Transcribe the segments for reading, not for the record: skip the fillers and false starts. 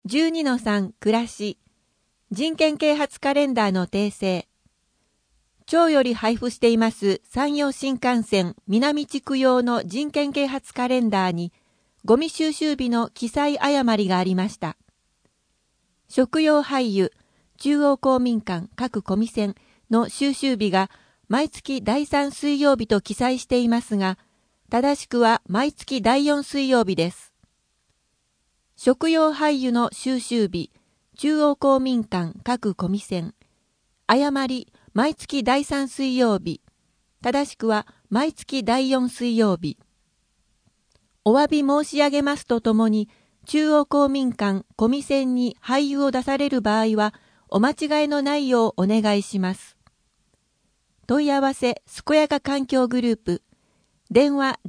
12-3 暮らし人権啓発カレンダーの訂正。町より配布しています山陽新幹線南地区用の人権啓発カレンダーにゴミ収集日の記載誤りがありました。食用廃油中央公民館各コミセンの収集日が毎月第3水曜日と記載していますが、正しくは毎月第4水曜日です。食用廃油の収集日、中央公民館各コミセン、誤り毎月第3水曜日、正しくは毎月第4水曜日。お詫び申し上げますとともに、中央公民館コミセンに廃油を出される場合は、お間違いのないようお願いします。問い合わせ、すこやか環境グループ、電話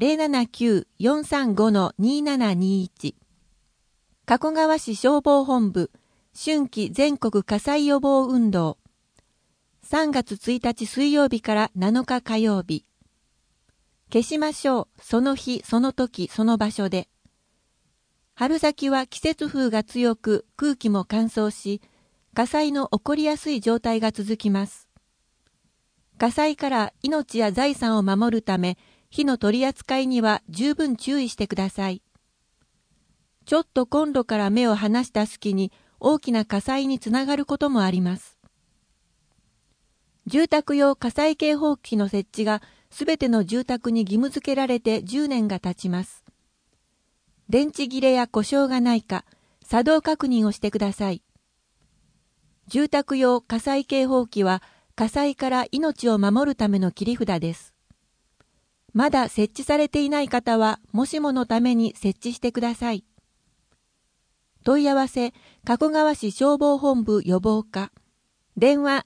079-435-2721。加古川市消防本部春季全国火災予防運動3月1日水曜日から7日火曜日。消しましょう。その日その時その場所で。春先は季節風が強く空気も乾燥し、火災の起こりやすい状態が続きます。火災から命や財産を守るため、火の取り扱いには十分注意してください。ちょっとコンロから目を離した隙に大きな火災につながることもあります。住宅用火災警報器の設置がすべての住宅に義務付けられて10年が経ちます。電池切れや故障がないか、作動確認をしてください。住宅用火災警報器は火災から命を守るための切り札です。まだ設置されていない方はもしものために設置してください。問い合わせ、加古川市消防本部予防課。電話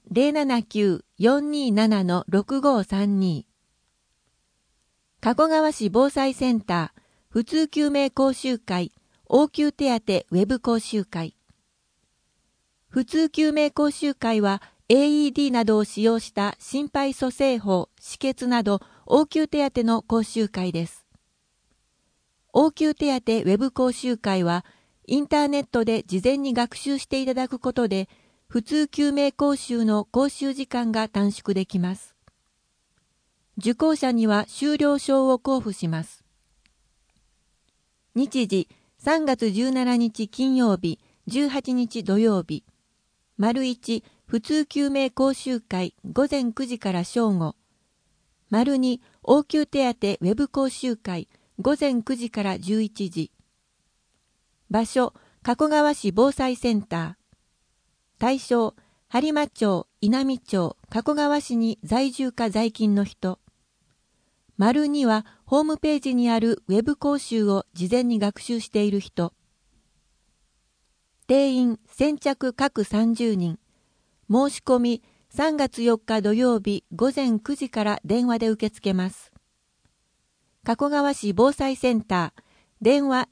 079-427-6532。加古川市防災センター、普通救命講習会、応急手当ウェブ講習会。普通救命講習会は AED などを使用した心肺蘇生法、止血など応急手当の講習会です。応急手当ウェブ講習会は、インターネットで事前に学習していただくことで、普通救命講習の講習時間が短縮できます。受講者には修了証を交付します。日時、3月17日金曜日、18日土曜日。丸1、普通救命講習会午前9時から正午。丸2、応急手当ウェブ講習会午前9時から11時。場所、加古川市防災センター。対象、播磨町、稲美町、加古川市に在住か在勤の人。丸2はホームページにあるウェブ講習を事前に学習している人。定員先着各30人。申し込み3月4日土曜日午前9時から電話で受け付けます。加古川市防災センター。電話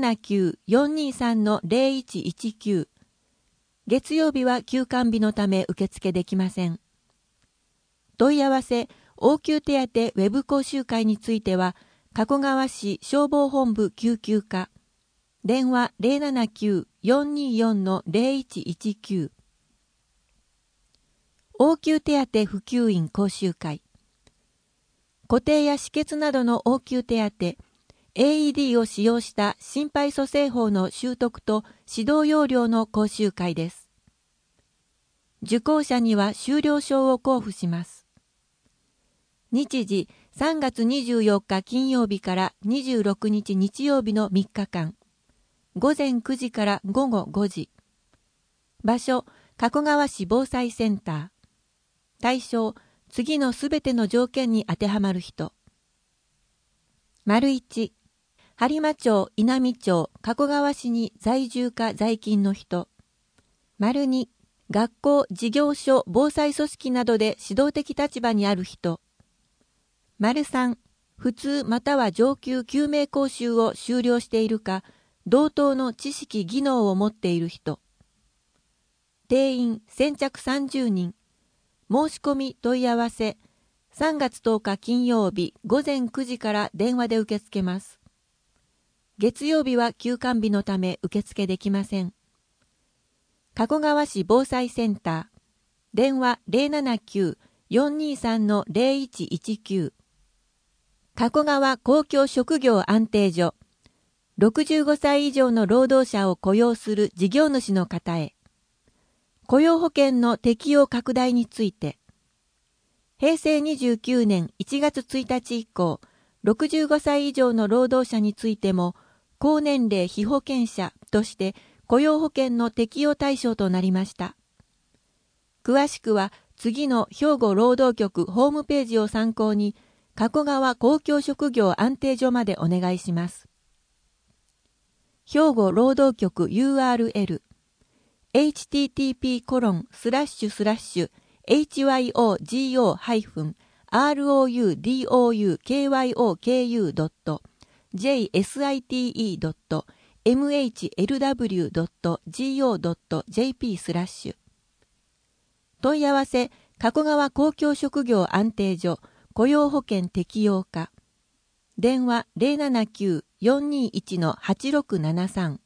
079-423-0119。月曜日は休館日のため受付できません。問い合わせ、応急手当ウェブ講習会については、加古川市消防本部救急課。電話 079-424-0119。応急手当普及員講習会。固定や止血などの応急手当、AED を使用した心肺蘇生法の習得と指導要領の講習会です。受講者には修了証を交付します。日時3月24日金曜日から26日日曜日の3日間。午前9時から午後5時。場所、加古川市防災センター。対象、次のすべての条件に当てはまる人。丸1、播磨町、稲美町、加古川市に在住か在勤の人。丸2、学校、事業所、防災組織などで指導的立場にある人。丸3、普通または上級救命講習を修了しているか、同等の知識技能を持っている人。定員先着30人。申し込み問い合わせ。3月10日金曜日午前9時から電話で受け付けます。月曜日は休館日のため受付できません。 加古川市防災センター、電話 079-423-0119。加古川公共職業安定所、65歳以上の労働者を雇用する事業主の方へ、雇用保険の適用拡大について、平成29年1月1日以降、65歳以上の労働者についても、高年齢被保険者として雇用保険の適用対象となりました。詳しくは次の兵庫労働局ホームページを参考に、加古川公共職業安定所までお願いします。兵庫労働局 URL http://hyogo-kyoku.mhlw.go.jp/ 問い合わせ、加古川公共職業安定所雇用保険適用課、電話 079-421-8673